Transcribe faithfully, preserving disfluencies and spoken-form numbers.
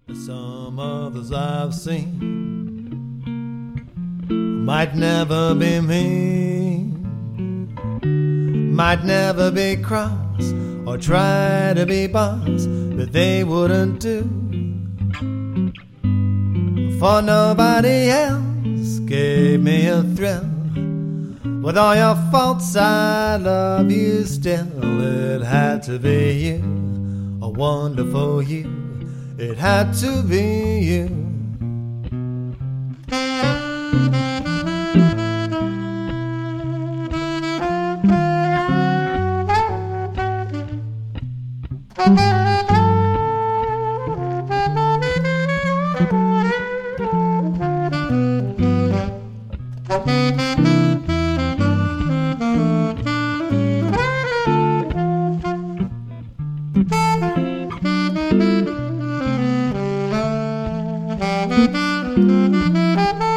Some others I've seen might never be me, might never be cross or try to be boss, but they wouldn't do. For nobody else gave me a thrill. With all your faults, I love you still. It had to be you, a wonderful you. It had to be you. Thank you.